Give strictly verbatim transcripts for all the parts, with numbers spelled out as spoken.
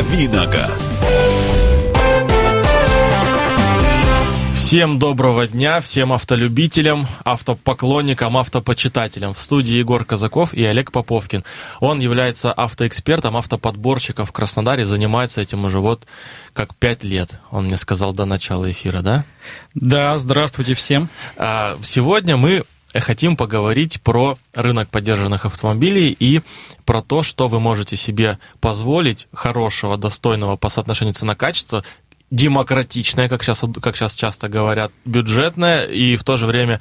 «Давиногаз». Всем доброго дня, всем автолюбителям, автопоклонникам, автопочитателям. В студии Егор Казаков и Олег Поповкин. Он является автоэкспертом, автоподборщиком в Краснодаре, занимается этим уже вот как пять лет. Он мне сказал до начала эфира, да? Да, здравствуйте всем. Сегодня мы хотим поговорить про рынок подержанных автомобилей и про то, что вы можете себе позволить хорошего, достойного по соотношению цена-качество, демократичное, как сейчас, как сейчас часто говорят, бюджетное и в то же время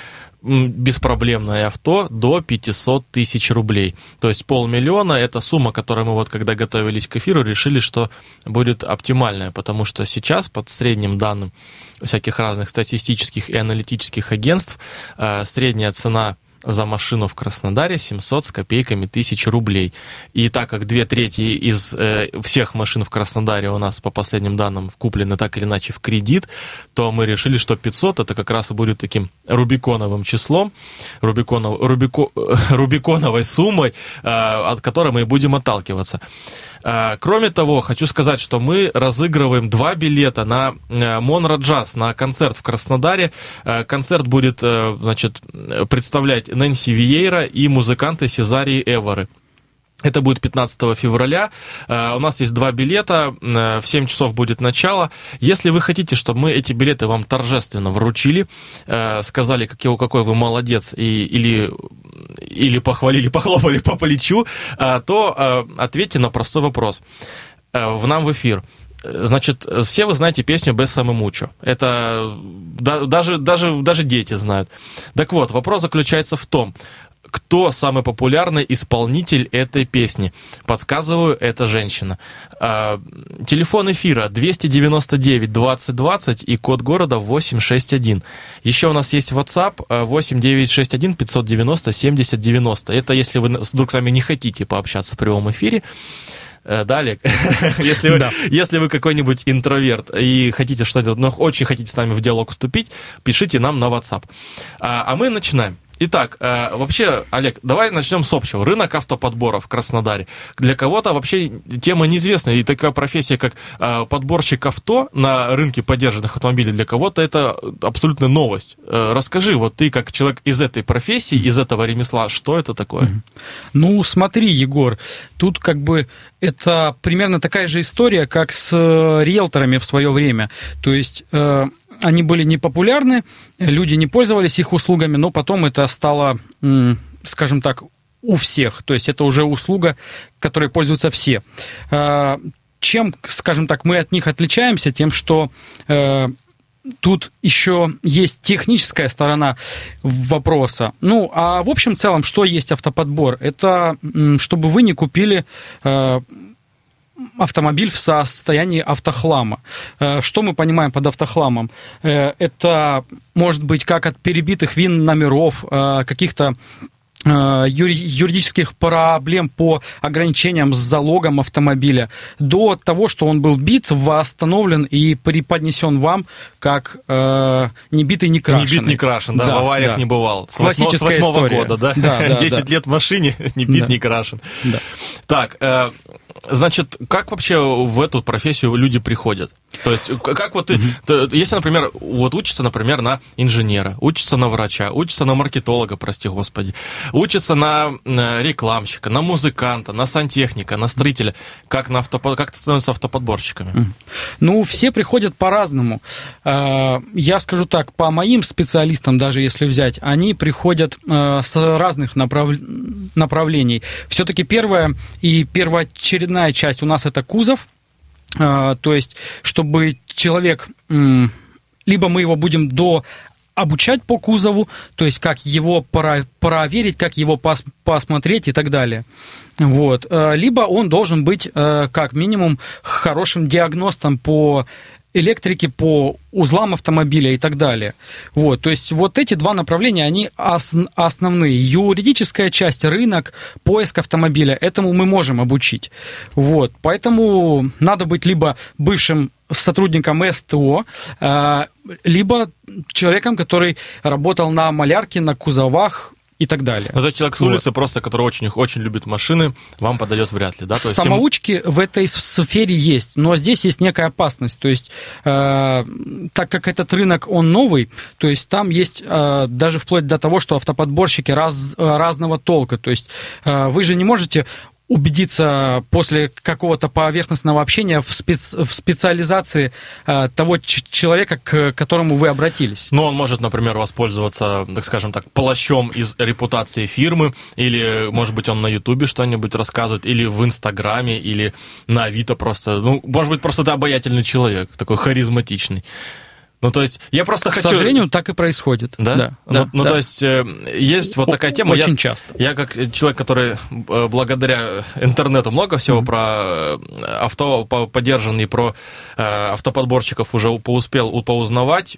беспроблемное авто до пятьсот тысяч рублей. То есть полмиллиона – это сумма, которую мы вот когда готовились к эфиру, решили, что будет оптимальная, потому что сейчас под средним данным всяких разных статистических и аналитических агентств средняя цена за машину в Краснодаре семьсот с копейками тысяч рублей. И так как две трети из э, всех машин в Краснодаре у нас, по последним данным, куплены так или иначе в кредит, то мы решили, что пятьсот это как раз и будет таким рубиконовым числом, рубиконов, рубико, рубиконовой суммой, э, от которой мы и будем отталкиваться. Кроме того, хочу сказать, что мы разыгрываем два билета на Монро Джаз, на концерт в Краснодаре. Концерт будет, значит, представлять Нэнси Виейра и музыканты Сезарии Эворы. Это будет пятнадцатого февраля. У нас есть два билета, в семь часов будет начало. Если вы хотите, чтобы мы эти билеты вам торжественно вручили, сказали, какой, какой вы молодец, и, или, или похвалили, похлопали по плечу, то ответьте на простой вопрос в нам в эфир. Значит, все вы знаете песню «Бессаме мучо». Это да, даже, даже, даже дети знают. Так вот, вопрос заключается в том, кто самый популярный исполнитель этой песни? Подсказываю, это женщина. Телефон эфира двести девяносто девять двадцать двадцать и код города восемь шесть один. Еще у нас есть WhatsApp восемь девять шесть один пятьсот девяносто семьдесят девяносто. Это если вы вдруг с вами не хотите пообщаться в прямом эфире. Да, Олег, если, вы, да. если вы какой-нибудь интроверт и хотите что-то, но очень хотите с нами в диалог вступить, пишите нам на WhatsApp. А, а мы начинаем. Итак, вообще, Олег, давай начнем с общего. Рынок автоподбора в Краснодаре. Для кого-то вообще тема неизвестная, и такая профессия, как подборщик авто на рынке подержанных автомобилей, для кого-то это абсолютная новость. Расскажи, вот ты как человек из этой профессии, из этого ремесла, что это такое? Ну, смотри, Егор, тут как бы это примерно такая же история, как с риэлторами в свое время. То есть они были непопулярны, люди не пользовались их услугами, но потом это стало, скажем так, у всех. То есть это уже услуга, которой пользуются все. Чем, скажем так, мы от них отличаемся? Тем, что тут еще есть техническая сторона вопроса. Ну, а в общем целом, что есть автоподбор? Это чтобы вы не купили автомобиль в состоянии автохлама. Что мы понимаем под автохламом? Это может быть как от перебитых вин номеров, каких-то юридических проблем по ограничениям с залогом автомобиля, до того, что он был бит, восстановлен и преподнесен вам как э, не битый, не крашеный. Не бит, не крашен, да, да, в авариях да. не бывал. С восьмого года, да? да, да десять да. лет в машине, не бит, да. не крашен. Да. Так, э, значит, как вообще в эту профессию люди приходят? То есть, как вот ты, mm-hmm. если, например, вот учится, например, на инженера, учится на врача, учится на маркетолога, прости господи, учится на рекламщика, на музыканта, на сантехника, на строителя, как, на автопод... как становятся автоподборщиками? Mm-hmm. Ну, все приходят по-разному. Я скажу так, по моим специалистам, даже если взять, они приходят с разных направ... направлений. Все-таки первая и первоочередная часть у нас это кузов. То есть, чтобы человек, либо мы его будем до обучать по кузову, то есть, как его проверить, как его пос, посмотреть и так далее. Вот. Либо он должен быть, как минимум, хорошим диагностом по электрике, по узлам автомобиля и так далее. Вот, то есть вот эти два направления, они ос- основные. Юридическая часть, рынок, поиск автомобиля, этому мы можем обучить. Вот, поэтому надо быть либо бывшим сотрудником СТО, либо человеком, который работал на малярке, на кузовах и так далее. Ну, то есть человек с улицы, вот. Просто, который очень, очень любит машины, вам подойдет вряд ли, да? То есть самоучки тем... в этой сфере есть, но здесь есть некая опасность. То есть, э, так как этот рынок, он новый, то есть там есть э, даже вплоть до того, что автоподборщики раз, разного толка. То есть э, вы же не можете убедиться после какого-то поверхностного общения в, спец, в специализации э, того ч- человека, к которому вы обратились. Ну, он может, например, воспользоваться, так скажем так, плащом из репутации фирмы, или, может быть, он на Ютубе что-нибудь рассказывает, или в Инстаграме, или на Авито просто. Ну, может быть, просто ты обаятельный человек, такой харизматичный. Ну, то есть, я просто К хочу... К сожалению, так и происходит. Да? Да. Ну, да, ну да. то есть, есть вот такая тема. Очень я, часто. Я как человек, который благодаря интернету много всего mm-hmm. про авто подержанный, про автоподборщиков уже поуспел поузнавать.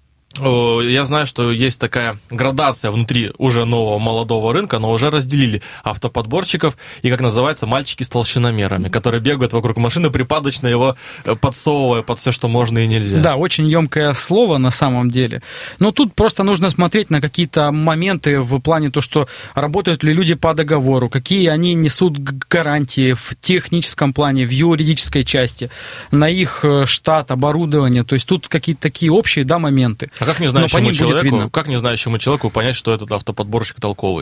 Я знаю, что есть такая градация внутри уже нового молодого рынка, но уже разделили автоподборщиков и, как называется, мальчики с толщиномерами, которые бегают вокруг машины, припадочно его подсовывая под все, что можно и нельзя. Да, очень емкое слово на самом деле. Но тут просто нужно смотреть на какие-то моменты в плане того, что работают ли люди по договору, какие они несут гарантии в техническом плане, в юридической части, на их штат, оборудование. То есть тут какие-то такие общие, да, моменты. А как не знающему человеку, как не знающему человеку понять, что этот автоподборщик толковый?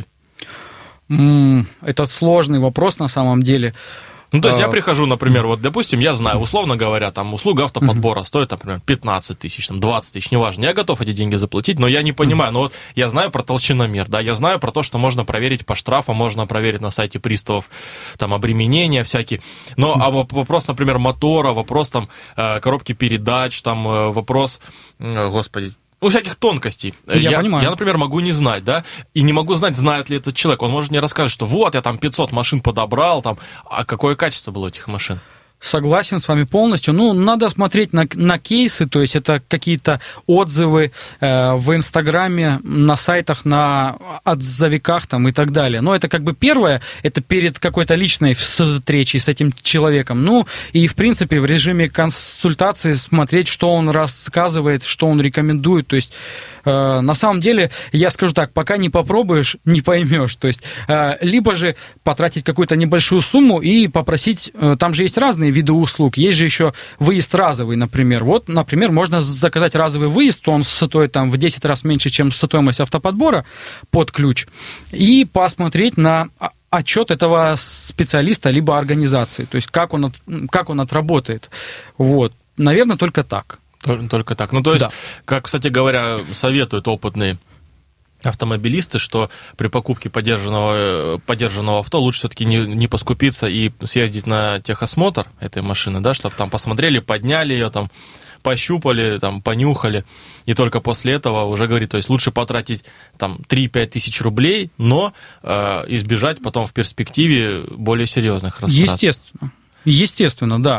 Это сложный вопрос на самом деле. Ну, то есть я прихожу, например, вот, допустим, я знаю, условно говоря, там, услуга автоподбора стоит, например, пятнадцать тысяч, там, двадцать тысяч, неважно, я готов эти деньги заплатить, но я не понимаю, но вот я знаю про толщиномер, да, я знаю про то, что можно проверить по штрафам, можно проверить на сайте приставов, там, обременения всякие, но а вопрос, например, мотора, вопрос, там, коробки передач, там, вопрос, господи, ну, всяких тонкостей. Я, я понимаю. Я, например, могу не знать, да, и не могу знать, знает ли этот человек. Он может мне рассказать, что вот, я там пятьсот машин подобрал, там, а какое качество было этих машин? Согласен с вами полностью. Ну, надо смотреть на, на кейсы, то есть это какие-то отзывы э, в Инстаграме, на сайтах, на отзывиках там и так далее. Но это как бы первое, это перед какой-то личной встречей с этим человеком. Ну, и в принципе в режиме консультации смотреть, что он рассказывает, что он рекомендует. То есть э, на самом деле, я скажу так, пока не попробуешь, не поймешь. То есть э, либо же потратить какую-то небольшую сумму и попросить, э, там же есть разные виды услуг. Есть же еще выезд разовый, например. Вот, например, можно заказать разовый выезд, он стоит там в десять раз меньше, чем стоимость автоподбора под ключ, и посмотреть на отчет этого специалиста либо организации, то есть как он, как он отработает. Вот. Наверное, только так. Только так. Ну, то есть, да. Как, кстати говоря, советуют опытные автомобилисты, что при покупке подержанного, подержанного авто лучше все-таки не, не поскупиться и съездить на техосмотр этой машины, да, чтобы там посмотрели, подняли ее, там, пощупали, там, понюхали, и только после этого уже говорит, то есть лучше потратить там три-пять тысяч рублей, но э, избежать потом в перспективе более серьезных растрат. Естественно. Естественно, да.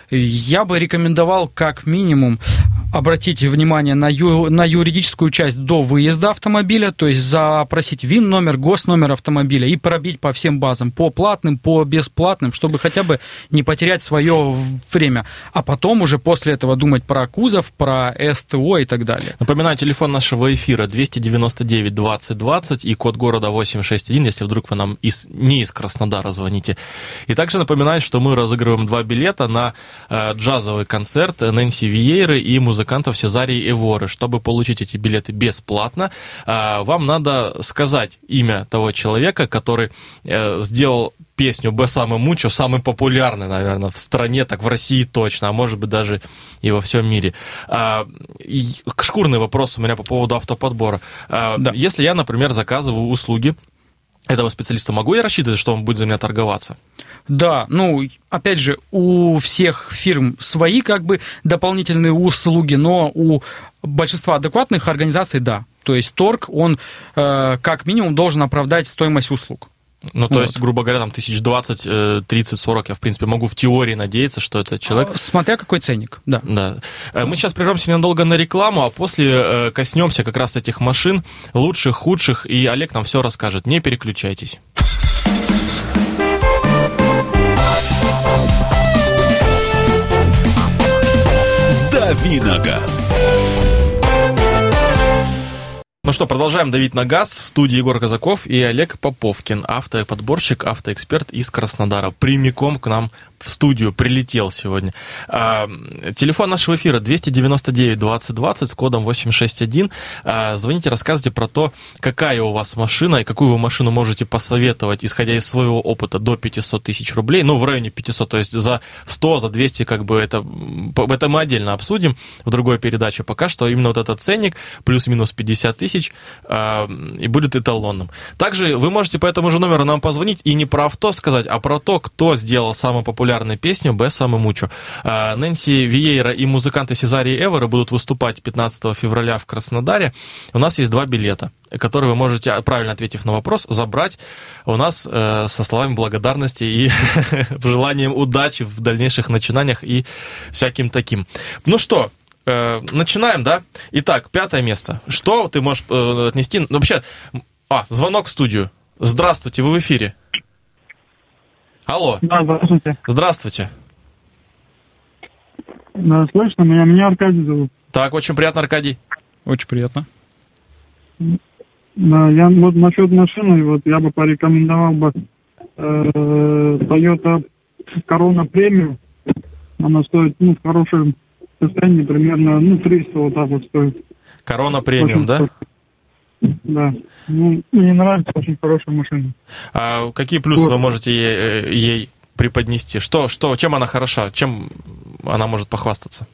Я бы рекомендовал как минимум обратить внимание на, ю, на юридическую часть до выезда автомобиля, то есть запросить ВИН-номер, госномер автомобиля и пробить по всем базам, по платным, по бесплатным, чтобы хотя бы не потерять свое время. А потом уже после этого думать про кузов, про СТО и так далее. Напоминаю, телефон нашего эфира двести девяносто девять двадцать двадцать и код города восемь шесть один, если вдруг вы нам из, не из Краснодара звоните. И также напоминаю, что мы разыгрываем два билета на э, джазовый концерт Нэнси Виейры и музыкантов Сезарии и Воры. Чтобы получить эти билеты бесплатно, э, вам надо сказать имя того человека, который э, сделал песню «Бесаме Мучо», самый популярный, наверное, в стране, так в России точно, а может быть даже и во всем мире. А, и, шкурный вопрос у меня по поводу автоподбора. А, да. Если я, например, заказываю услуги этого специалиста, могу я рассчитывать, что он будет за меня торговаться? Да, ну, опять же, у всех фирм свои как бы дополнительные услуги, но у большинства адекватных организаций, да. То есть торг, он э, как минимум должен оправдать стоимость услуг. Ну, то вот. есть, грубо говоря, там тысяч двадцать, тридцать, сорок, я, в принципе, могу в теории надеяться, что это человек... Смотря какой ценник, да. Да. Мы сейчас прервемся ненадолго на рекламу, а после коснемся как раз этих машин, лучших, худших, и Олег нам все расскажет. Не переключайтесь. «Дави на газ». Ну Ну что, продолжаем давить на газ. В студии Егор Казаков и Олег Поповкин, автоподборщик, автоэксперт из Краснодара. Прямиком к нам в студию прилетел сегодня. А, телефон нашего эфира двести девяносто девять двадцать двадцать с кодом восемь шесть один. А, звоните, рассказывайте про то, какая у вас машина и какую вы машину можете посоветовать, исходя из своего опыта, до пятьсот тысяч рублей. Ну, в районе пятисот, то есть за сто, за двести, как бы это, это мы отдельно обсудим в другой передаче. Пока что именно вот этот ценник, плюс-минус пятьдесят тысяч, а, и будет эталонным. Также вы можете по этому же номеру нам позвонить и не про авто сказать, а про то, кто сделал самую популярную песню «Бессаме Мучо». Нэнси Виейра и музыканты Сезари Эвера будут выступать пятнадцатого февраля в Краснодаре. У нас есть два билета, которые вы можете, правильно ответив на вопрос, забрать у нас э, со словами благодарности и желанием удачи в дальнейших начинаниях и всяким таким. Ну что, э, начинаем, да? Итак, пятое место. Что ты можешь э, отнести? Ну, вообще, а, звонок в студию. Здравствуйте, вы в эфире. Алло. Да, здравствуйте. Здравствуйте. Да, слышно меня? Меня Аркадий зовут. Так, очень приятно, Аркадий. Очень приятно. Да, я вот насчет машины, вот я бы порекомендовал бы э, Toyota Corona Premium. Она стоит, ну, в хорошем состоянии, примерно, ну, триста вот так вот стоит. Corona Premium, да? Да. Ну, мне нравится, очень хорошая машина. А какие плюсы вот. Вы можете ей, ей преподнести? Что, что, чем она хороша? Чем она может похвастаться?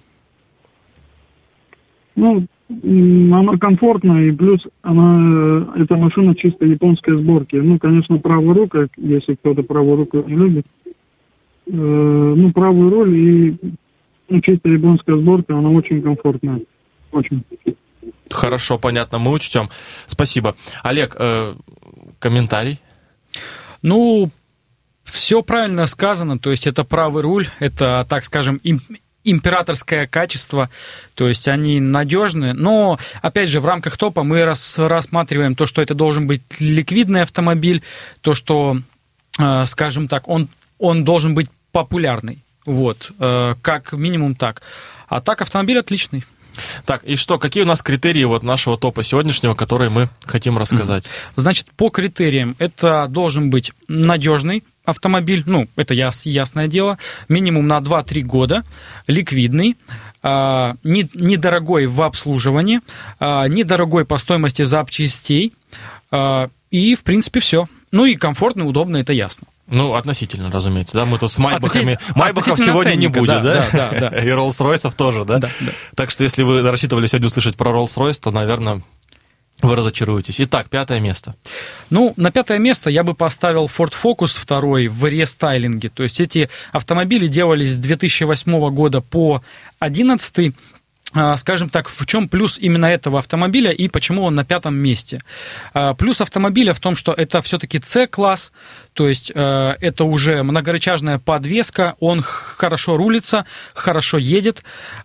Ну, она комфортная, и плюс она, эта машина чисто японской сборки. Ну, конечно, правая рука, если кто-то правую руку не любит. Э, ну, правую руль и ну, чисто японская сборка, она очень комфортная. Очень. Хорошо, понятно, мы учтем. Спасибо. Олег, э, комментарий? Ну, все правильно сказано, то есть это правый руль, это, так скажем, им, императорское качество, то есть они надежны, но, опять же, в рамках топа мы рас, рассматриваем то, что это должен быть ликвидный автомобиль, то, что, э, скажем так, он, он должен быть популярный, вот, э, как минимум так. А так автомобиль отличный. Так, и что, какие у нас критерии вот нашего топа сегодняшнего, которые мы хотим рассказать? Значит, по критериям это должен быть надежный автомобиль, ну, это яс, ясное дело, минимум на два-три года, ликвидный, э, не, недорогой в обслуживании, э, недорогой по стоимости запчастей, э, и, в принципе, все. Ну и комфортно, удобно, это ясно. Ну, относительно, разумеется, да, мы тут с Майбахами, Майбахов сегодня не будет, да? Да, да, да. И Роллс-Ройсов тоже, да? Да, да? Так что, если вы рассчитывали сегодня услышать про Роллс-Ройс, то, наверное, вы разочаруетесь. Итак, пятое место. Ну, на пятое место я бы поставил Ford Focus второй в рестайлинге, то есть эти автомобили делались с две тысячи восьмого года по две тысячи одиннадцатый. Скажем так, в чем плюс именно этого автомобиля и почему он на пятом месте? Плюс автомобиля в том, что это все-таки C-класс, то есть это уже многорычажная подвеска, он хорошо рулится, хорошо едет,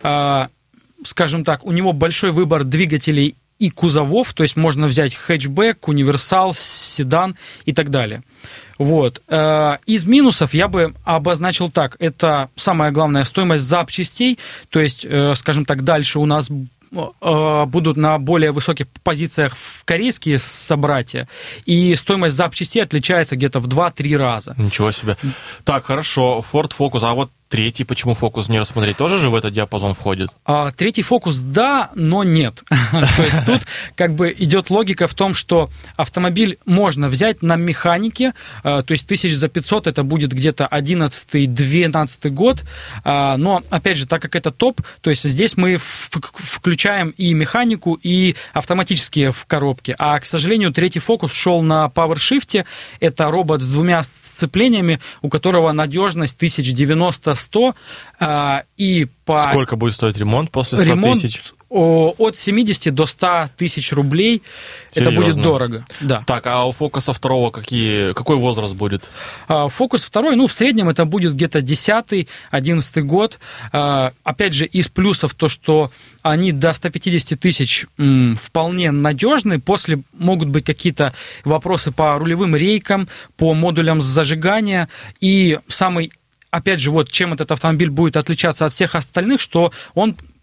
скажем так, у него большой выбор двигателей и кузовов, то есть можно взять хэтчбэк, универсал, седан и так далее. Вот. Из минусов я бы обозначил так. Это самая главная стоимость запчастей, то есть, скажем так, дальше у нас будут на более высоких позициях корейские собратья, и стоимость запчастей отличается где-то в два-три раза. Ничего себе. Так, хорошо, Ford Focus, а вот третий, почему Focus не рассмотреть, тоже же в этот диапазон входит? А, третий Focus, да, но нет. То есть тут как бы идет логика в том, что автомобиль можно взять на механике, то есть тысяч за пятьсот, это будет где-то одиннадцатый-двенадцатый год, но, опять же, так как это топ, то есть здесь мы включаем и механику, и автоматические в коробке, а, к сожалению, третий Focus шел на PowerShift, это робот с двумя сцеплениями, у которого надежность тысяч девяносто-сто, и по... Сколько будет стоить ремонт после ста тысяч? От семидесяти до ста тысяч рублей. Серьезно? Это будет дорого. Да. Так, а у Фокуса второго какие, какой возраст будет? Фокус второй, ну, в среднем это будет где-то десятый-одиннадцатый год. Опять же, из плюсов то, что они до ста пятидесяти тысяч вполне надежны. После могут быть какие-то вопросы по рулевым рейкам, по модулям зажигания. И самый, опять же, вот чем этот автомобиль будет отличаться от всех остальных, что он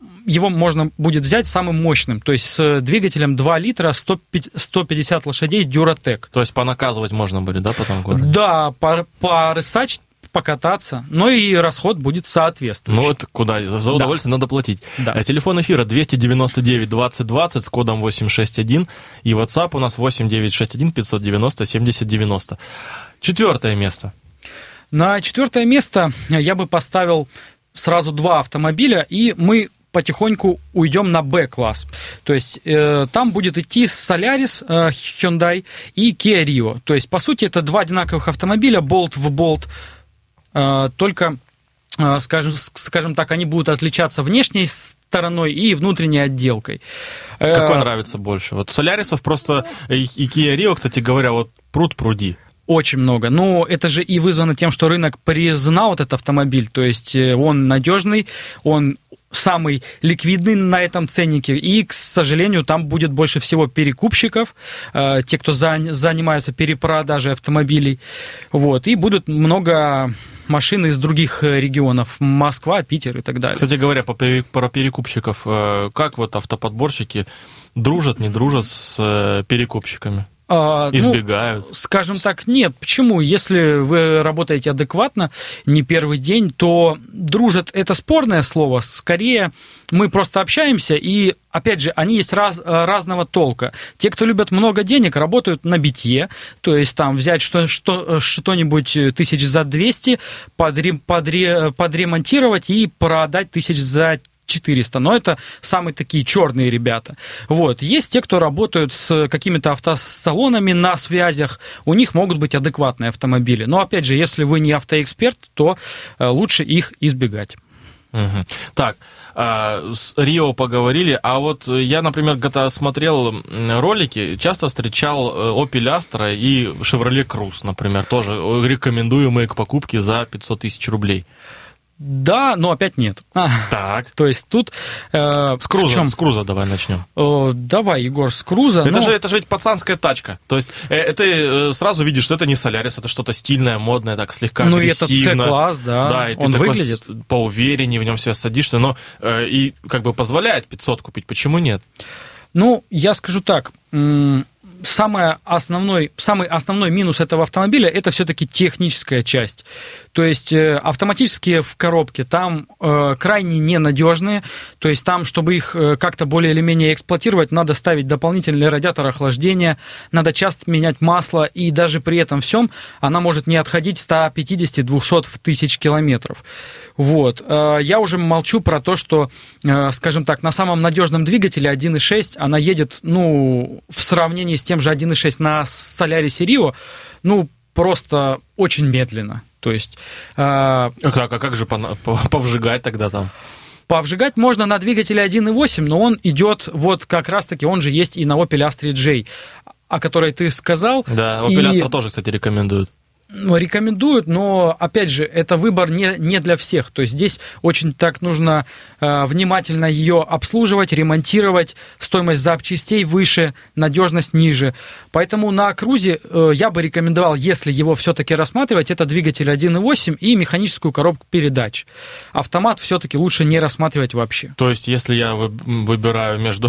его можно будет взять самым мощным, то есть с двигателем два литра, сто пятьдесят лошадей Duratec. То есть понаказывать можно будет, да, потом в городе? Да, порысачить, покататься, но и расход будет соответствующий. Ну вот куда, за удовольствие да. надо платить. Да. Телефон эфира двести девяносто девять двадцать двадцать с кодом восемь шесть один, и WhatsApp у нас восемь девятьсот шестьдесят один пятьсот девяносто семьдесят девяносто. Четвертое место. На четвертое место я бы поставил сразу два автомобиля, и мы потихоньку уйдем на Б-класс. То есть э, там будет идти Solaris э, Hyundai и Kia Rio. То есть, по сути, это два одинаковых автомобиля, болт в болт, э, только, э, скажем, скажем так, они будут отличаться внешней стороной и внутренней отделкой. Какой э, нравится больше? Вот Солярисов просто и Kia Rio, кстати говоря, вот пруд пруди. Очень много. Но это же и вызвано тем, что рынок признал этот автомобиль. То есть он надежный, он самый ликвидный на этом ценнике. И, к сожалению, там будет больше всего перекупщиков, э, те, кто за, занимаются перепродажей автомобилей. Вот. И будут много машин из других регионов. Москва, Питер и так далее. Кстати говоря, по, про перекупщиков, как вот автоподборщики дружат, не дружат с перекупщиками? Избегают. Ну, скажем так, нет. Почему? Если вы работаете адекватно, не первый день, то дружат — это спорное слово. Скорее, мы просто общаемся, и, опять же, они есть раз, разного толка. Те, кто любят много денег, работают на битье, то есть там взять что, что, что-нибудь тысяч за двести, подре, подре, подремонтировать и продать тысяч за четыреста, но это самые такие черные ребята. Вот. Есть те, кто работают с какими-то автосалонами на связях, у них могут быть адекватные автомобили. Но, опять же, если вы не автоэксперт, то лучше их избегать. Угу. Так, с Рио поговорили, а вот я, например, когда смотрел ролики, часто встречал Opel Astra и Chevrolet Cruze, например, тоже рекомендуемые к покупке за пятьсот тысяч рублей. Да, но опять нет. Так. То есть тут... Э, с Круза, с Круза давай начнем. Э, давай, Егор, с Круза. Это, но... же, это же ведь пацанская тачка. То есть э, ты э, сразу видишь, что это не Солярис, это что-то стильное, модное, так слегка ну, агрессивно. Ну, это C-класс, да. Да, и ты он такой выглядит. поувереннее в нем себя садишься, но э, и как бы позволяет пятьсот купить. Почему нет? Ну, я скажу так... М- Самый основной, самый основной минус этого автомобиля – это все-таки техническая часть. То есть автоматические в коробке там э, крайне ненадежные. То есть там, чтобы их как-то более или менее эксплуатировать, надо ставить дополнительный радиатор охлаждения, надо часто менять масло, и даже при этом всем она может не отходить сто пятьдесят - двести тысяч километров. Вот. Я уже молчу про то, что, скажем так, на самом надежном двигателе один и шесть она едет, ну, в сравнении с тем же один и шесть на Solaris Rio, ну, просто очень медленно. То есть... А как, а как же повжигать тогда там? Повжигать можно на двигателе один и восемь, но он идет вот как раз-таки, он же есть и на Opel Astra J, о которой ты сказал. Да, Opel Astra и... тоже, кстати, рекомендуют. Рекомендуют, но, опять же, это выбор не, не для всех. То есть здесь очень так нужно э, внимательно ее обслуживать, ремонтировать, стоимость запчастей выше, надежность ниже. Поэтому на Крузе э, я бы рекомендовал, если его все-таки рассматривать, это двигатель один и восемь и механическую коробку передач. Автомат все-таки лучше не рассматривать вообще. То есть, если я выбираю между,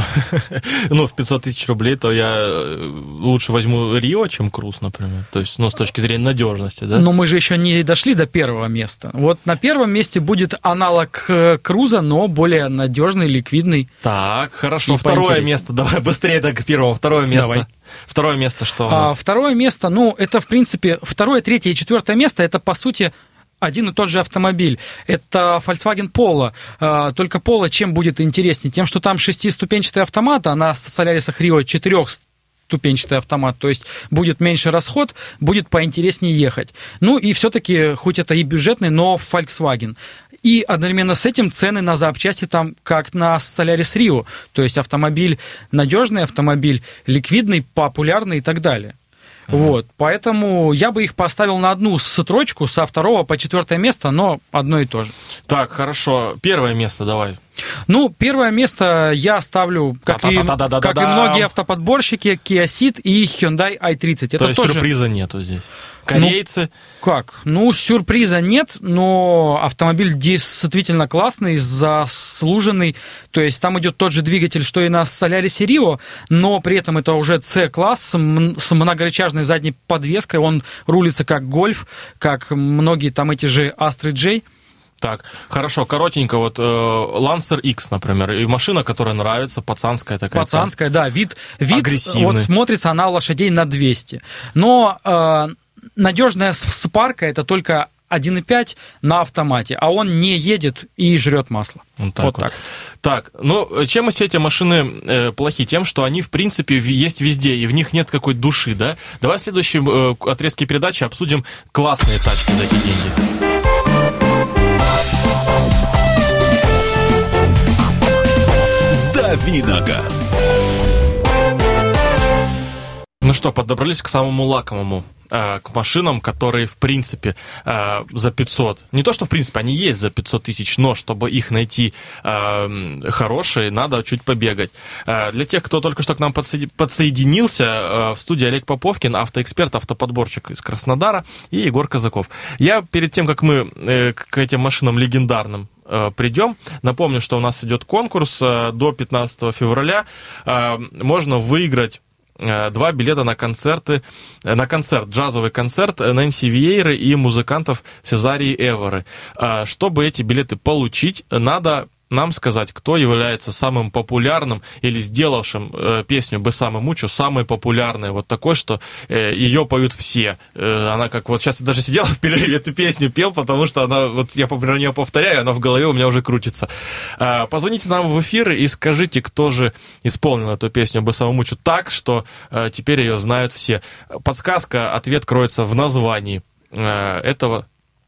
ну, в пятьсот тысяч рублей, то я лучше возьму Рио, чем Круз, например. То есть, ну, с точки зрения надежности. Да? Но мы же еще не дошли до первого места. Вот на первом месте будет аналог Круза, но более надежный, ликвидный. Так, хорошо. Второе место. Давай быстрее так к первому. Второе место. Давай. Второе место что у нас? А, второе место, ну, это, в принципе, второе, третье и четвертое место, это, по сути, один и тот же автомобиль. Это Volkswagen Polo. А, только Polo чем будет интереснее? Тем, что там шестиступенчатый автомат, а на Solaris Rio четырех ступенчатый автомат, то есть будет меньше расход, будет поинтереснее ехать. Ну и все-таки, хоть это и бюджетный, но Volkswagen. И одновременно с этим цены на запчасти там как на Solaris Rio, то есть автомобиль надежный, автомобиль ликвидный, популярный и так далее. Uh-huh. Вот, поэтому я бы их поставил на одну строчку, со второго по четвертое место, но одно и то же. Так, хорошо. Первое место давай. Ну, первое место я ставлю, как, и, как и многие автоподборщики, Kia Ceed и Hyundai ай тридцать. То Это есть тоже... сюрприза нету здесь? Корейцы? Ну, как? Ну, сюрприза нет, но автомобиль действительно классный, заслуженный. То есть там идет тот же двигатель, что и на Solaris Rio, но при этом это уже C-класс с многорычажной задней подвеской. Он рулится как Golf, как многие там эти же Astra J. Так, хорошо, коротенько, вот э, Lancer X, например, и машина, которая нравится, пацанская такая. Пацанская, да, вид, вид агрессивный. Вот смотрится она лошадей на двести. Но э, надежная спарка это только один и пять на автомате, а он не едет и жрет масло. Вот так. Вот вот. так. Так, ну, чем все эти машины э, плохи? Тем, что они, в принципе, есть везде, и в них нет какой-то души, да? Давай в следующем э, отрезке передачи обсудим классные тачки за эти деньги. Давиногаз. Ну что, подобрались к самому лакомому, э, к машинам, которые, в принципе, э, за пятьсот, не то, что, в принципе, они есть за пятьсот тысяч, но чтобы их найти э, хорошие, надо чуть побегать. Э, для тех, кто только что к нам подсоеди- подсоединился, э, в студии Олег Поповкин, автоэксперт, автоподборщик из Краснодара, и Егор Казаков. Я перед тем, как мы э, к этим машинам легендарным придем. Напомню, что у нас идет конкурс до пятнадцатого февраля. Можно выиграть два билета на концерты, на концерт, джазовый концерт Нэнси Виейры и музыкантов Сезарии Эворы. Чтобы эти билеты получить, надо нам сказать, кто является самым популярным или сделавшим э, песню «Бесаме Мучо» самой популярной, вот такой, что э, ее поют все. Э, она как вот сейчас я даже сидел в перерыве, эту песню пел, потому что она, вот я про нее повторяю, она в голове у меня уже крутится. Э, позвоните нам в эфир и скажите, кто же исполнил эту песню «Бесаме Мучо» так, что э, теперь ее знают все. Подсказка, ответ кроется в названии э, этого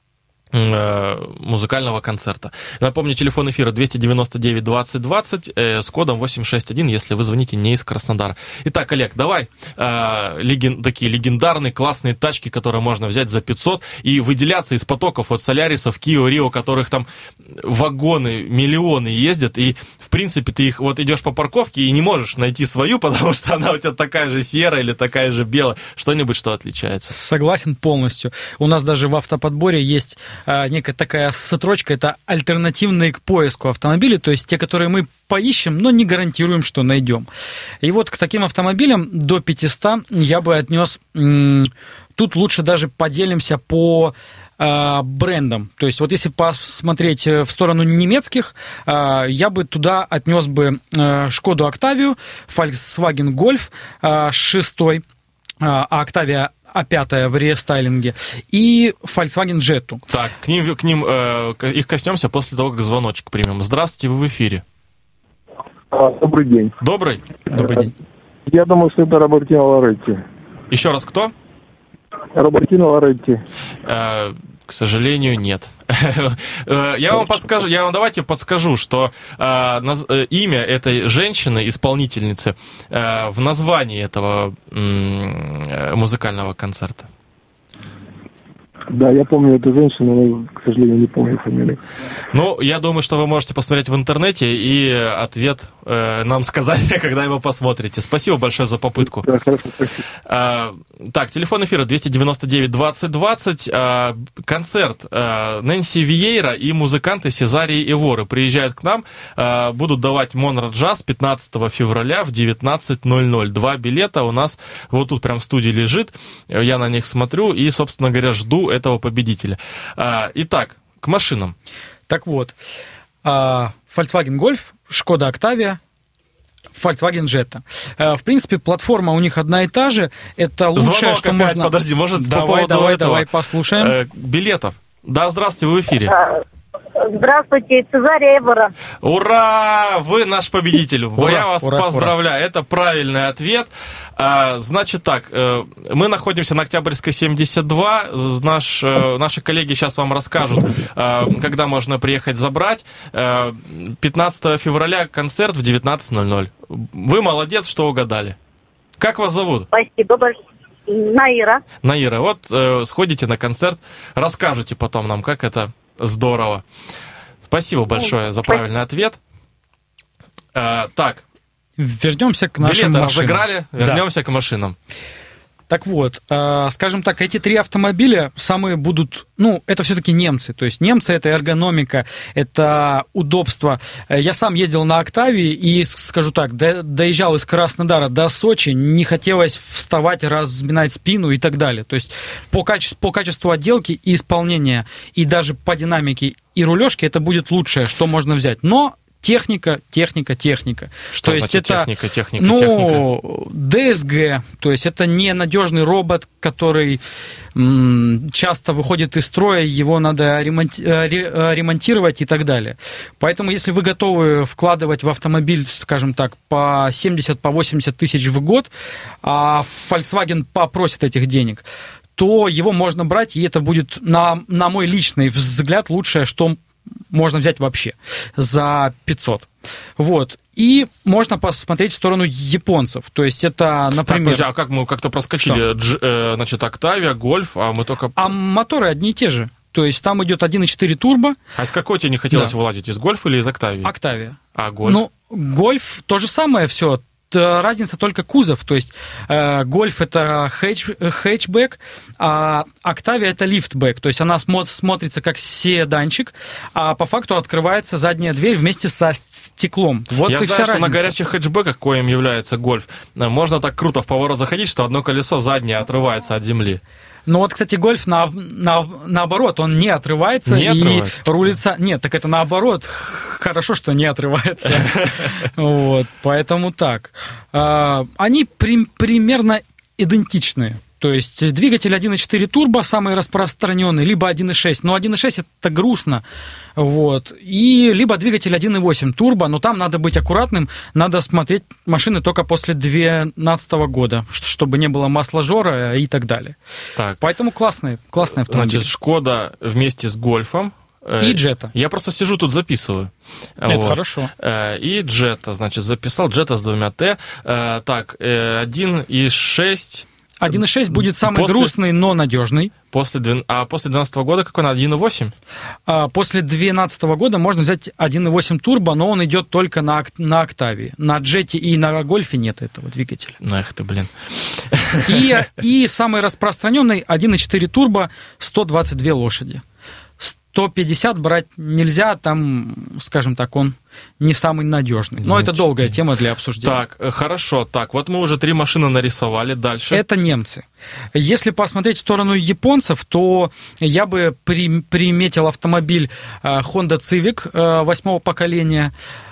музыкального концерта. Напомню, телефон эфира двести девяносто девять двадцать двадцать э, с кодом восемь шесть один, если вы звоните не из Краснодара. Итак, Олег, давай э, леген, такие легендарные, классные тачки, которые можно взять за пятьсот и выделяться из потоков от Солярисов, Кио, Рио, которых там вагоны, миллионы ездят, и в принципе ты их вот идешь по парковке и не можешь найти свою, потому что она у тебя такая же серая или такая же белая, что-нибудь, что отличается. Согласен полностью. У нас даже в автоподборе есть некая такая строчка, это альтернативные к поиску автомобилей, то есть те, которые мы поищем, но не гарантируем, что найдем. И вот к таким автомобилям до пятисот я бы отнес, тут лучше даже поделимся по брендам. То есть вот если посмотреть в сторону немецких, я бы туда отнес бы Шкоду Октавию, Volkswagen Golf шестой, а Октавия а пятая в рестайлинге, и Volkswagen Jetta. Так, к ним, к ним э, их коснемся после того, как звоночек примем. Здравствуйте, вы в эфире. Добрый день. Добрый? Добрый день. Я думаю, что это Робертино Лоретти. Еще раз, кто? Робертино Лоретти. Э, к сожалению, нет. Я вам подскажу, я вам давайте подскажу, что э, наз, э, имя этой женщины, исполнительницы, э, в названии этого э, музыкального концерта. Да, я помню эту женщину, но, к сожалению, не помню фамилию. Ну, я думаю, что вы можете посмотреть в интернете и ответ э, нам сказать, когда его посмотрите. Спасибо большое за попытку. Да, хорошо, спасибо. А, так, телефон эфира двести девяносто девять двадцать двадцать. А, концерт а, Нэнси Виейра и музыканты Сезарии Эворы приезжают к нам. А, будут давать Монро Джаз пятнадцатого февраля в девятнадцать ноль ноль. Два билета у нас вот тут прям в студии лежит. Я на них смотрю и, собственно говоря, жду этого победителя. А, итак, к машинам. Так вот, Volkswagen Golf, Шкода Октавия, Volkswagen Jetta. В принципе, платформа у них одна и та же. Это лучшее, Звонок что опять, можно... подожди, может, давай, по поводу давай, этого... Давай, послушаем. Э, билетов. Да, здравствуйте, вы в эфире. Здравствуйте, Сезария Эвора. Ура! Вы наш победитель. Ура, Я вас ура, поздравляю. Ура. Это правильный ответ. А, значит так, мы находимся на Октябрьской семьдесят два. Наш, наши коллеги сейчас вам расскажут, когда можно приехать забрать. пятнадцатого февраля концерт в девятнадцать ноль ноль. Вы молодец, что угадали. Как вас зовут? Спасибо большое. Наира. Наира, вот э, сходите на концерт, расскажете потом нам, как это здорово. Спасибо большое за правильный ответ. Э, так. Вернемся к нашим Билеты машинам. разыграли, вернемся да. к машинам. Так вот, э, скажем так, эти три автомобиля самые будут, ну, это все-таки немцы, то есть немцы — это эргономика, это удобство. Я сам ездил на Октавии и, скажу так, до, доезжал из Краснодара до Сочи, не хотелось вставать, разминать спину и так далее. То есть по качеству, по качеству отделки и исполнения, и даже по динамике и рулежке это будет лучшее, что можно взять. Но техника, техника, техника. Что то значит есть это, техника, техника, ну, техника? ди эс джи, то есть это ненадежный робот, который м, часто выходит из строя, его надо ремонти- ремонтировать и так далее. Поэтому, если вы готовы вкладывать в автомобиль, скажем так, по семьдесят, по восемьдесят тысяч в год, а Volkswagen попросит этих денег, то его можно брать, и это будет, на, на мой личный взгляд, лучшее, что можно взять вообще за пятьсот. Вот. И можно посмотреть в сторону японцев. То есть это, например... Так, подожди, а как мы как-то проскочили? Дж, э, значит, Октавия, Гольф, а мы только... А моторы одни и те же. То есть там идет один и четыре турбо. А из какой тебе не хотелось да. вылазить? Из Гольфа или из Октавии? Октавия. А Гольф? Ну, Гольф то же самое все. Разница только кузов, то есть э, Гольф это хэтч, хэтчбэк, а Октавия это лифтбэк, то есть она смо- смотрится как седанчик, а по факту открывается задняя дверь вместе со стеклом. Вот Я и знаю, вся что разница. на горячих хэтчбэках, коим является Гольф, можно так круто в поворот заходить, что одно колесо заднее отрывается от земли. Ну вот, кстати, Гольф на, на, наоборот, он не отрывается не и отрывается. рулится... Нет, так это наоборот. Хорошо, что не отрывается. Вот, поэтому так. Они примерно идентичные. То есть двигатель один и четыре турбо самый распространенный, либо один и шесть. Но один и шесть это грустно. Вот. И либо двигатель один и восемь турбо, но там надо быть аккуратным, надо смотреть машины только после две тысячи двенадцатого года, чтобы не было масложора и так далее. Так. Поэтому классный, классный автомобиль. Значит, Шкода вместе с Гольфом. И Джета. Я просто сижу тут, записываю. Это вот. Хорошо. И Джета, значит, записал. Джета с двумя Т. Так, один и шесть... один и шесть будет самый после, грустный, но надежный. После, а после две тысячи двенадцатого года какой он? один и восемь? А после две тысячи двенадцатого года можно взять один и восемь турбо, но он идет только на, на Октавии. На Джете и на Гольфе нет этого двигателя. Ну, эх ты, блин. И, и самый распространенный один и четыре турбо, сто двадцать две лошади. сто пятьдесят брать нельзя, там, скажем так, он не самый надежный. Но это долгая тема для обсуждения. Так, хорошо. Так, вот мы уже три машины нарисовали. Дальше. Это немцы. Если посмотреть в сторону японцев, то я бы при, приметил автомобиль Honda Civic восьмого поколения.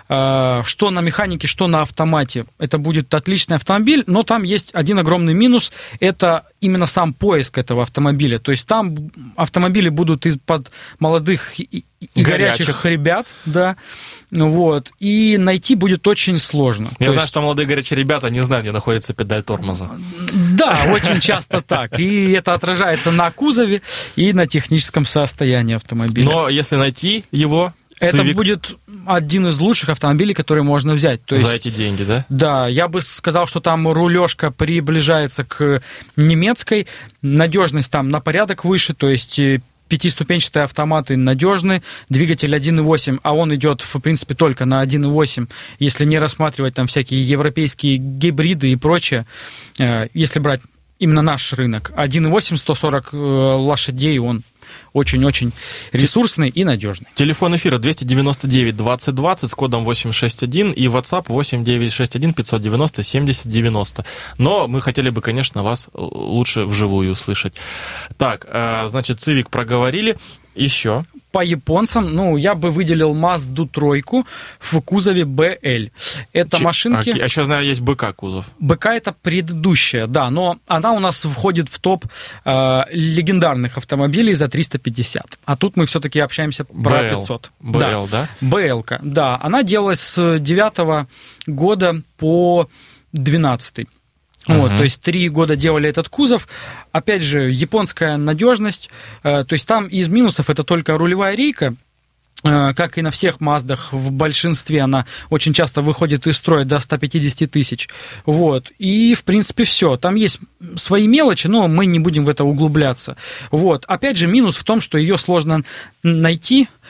Что на механике, что на автомате. Это будет отличный автомобиль, но там есть один огромный минус. Это именно сам поиск этого автомобиля. То есть там автомобили будут из-под молодых и, и горячих. горячих ребят. Да. Вот. И найти будет очень сложно. Я То знаю, есть... что молодые горячие ребята не знают, где находится педаль тормоза. Да, очень часто так. И это отражается на кузове и на техническом состоянии автомобиля. Но если найти его... Это Civic. будет один из лучших автомобилей, которые можно взять. То За есть, эти деньги, да? Да, я бы сказал, что там рулежка приближается к немецкой, надежность там на порядок выше, то есть пятиступенчатые автоматы надежны, двигатель один и восемь, а он идет, в принципе, только на один и восемь, если не рассматривать там всякие европейские гибриды и прочее, если брать именно наш рынок. один и восемь, сто сорок лошадей, он очень-очень ресурсный и надежный. Телефон эфира двести девяносто девять двадцать двадцать с кодом восемь шесть один и WhatsApp восемь девять шесть один пятьсот девяносто семьдесят девяносто. Но мы хотели бы, конечно, вас лучше вживую услышать. Так, значит, Civic проговорили. Еще. По японцам, ну, я бы выделил Мазду тройку в кузове бэ эл. Это Ч... машинки... А еще знаю, есть БК кузов. БК это предыдущая, да, но она у нас входит в топ э, легендарных автомобилей за триста пятьдесят. А тут мы все-таки общаемся про бэ эл. пятьсот. БЛ, да? бэ эл-ка, да. Она делалась с девятого года по двенадцатый. Вот, uh-huh. То есть три года делали этот кузов. Опять же, японская надежность. То есть там из минусов это только рулевая рейка. Как и на всех Маздах, в большинстве она очень часто выходит из строя до ста пятидесяти тысяч. Вот. И, в принципе, все. Там есть свои мелочи, но мы не будем в это углубляться. Вот. Опять же, минус в том, что ее сложно найти,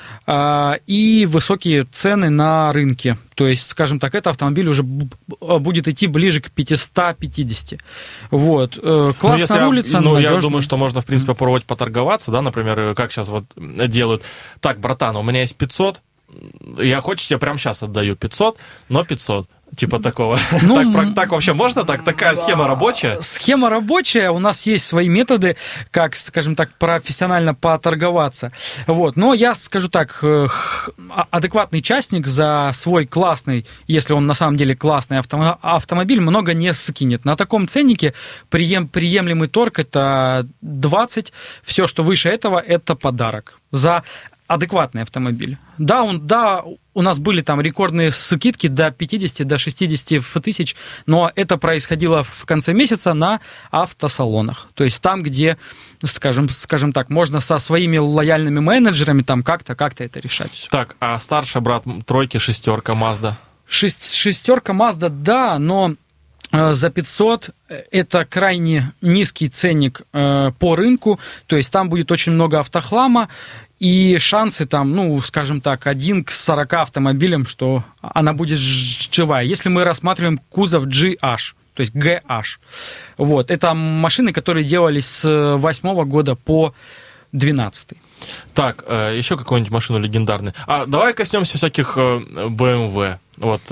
и высокие цены на рынке. То есть, скажем так, этот автомобиль уже будет идти ближе к пятьсот пятьдесят. Вот. Классная ну, улица, Ну, надежная. я думаю, что можно, в принципе, попробовать поторговаться, да, например, как сейчас вот делают. Так, братан, у меня есть пятьсот, я хочешь, я прямо сейчас отдаю пятьсот, но пятьсот. Типа такого. Ну, так, так вообще можно? Так, такая схема рабочая? Схема рабочая. У нас есть свои методы, как, скажем так, профессионально поторговаться. Вот. Но я скажу так, адекватный частник за свой классный, если он на самом деле классный автом- автомобиль, много не скинет. На таком ценнике прием- приемлемый торг это двадцать. Все, что выше этого, это подарок. За адекватный автомобиль. Да, он, да, у нас были там рекордные скидки до пятьдесят, до шестьдесят тысяч, но это происходило в конце месяца на автосалонах. То есть там, где, скажем, скажем так, можно со своими лояльными менеджерами там как-то, как-то это решать. Так, а старший брат тройки, шестерка, Mazda? Шесть, шестерка Mazda, да, но за пятьсот это крайне низкий ценник по рынку, то есть там будет очень много автохлама, и шансы там, ну, скажем так, один к сорока автомобилям, что она будет живая. Если мы рассматриваем кузов джи эйч, то есть джи эйч, вот, это машины, которые делались с восьмого года по двенадцатый. Так, еще какую-нибудь машину легендарную. А давай коснемся всяких бэ эм вэ. Вот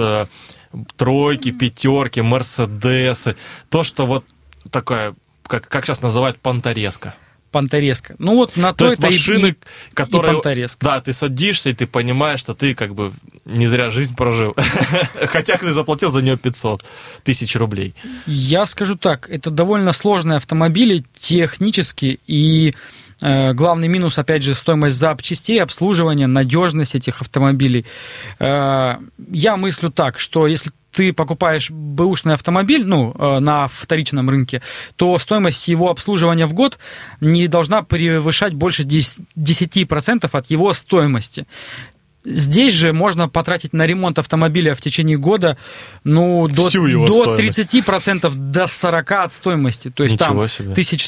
тройки, пятерки, мерседесы. То, что вот такое, как, как сейчас называют, понтареска. Понтареска. Ну вот на то, то есть машины, и, которые... и понтареска. Да, ты садишься, и ты понимаешь, что ты как бы не зря жизнь прожил. Хотя ты заплатил за нее пятьсот тысяч рублей. Я скажу так, это довольно сложные автомобили технически, и э, главный минус, опять же, стоимость запчастей, обслуживания, надежность этих автомобилей. Э, я мыслю так, что если ты покупаешь бэушный автомобиль, ну, на вторичном рынке, то стоимость его обслуживания в год не должна превышать больше десять процентов от его стоимости. Здесь же можно потратить на ремонт автомобиля в течение года, ну, до, до тридцать процентов, до сорок процентов от стоимости. То есть Ничего там себе. тысяча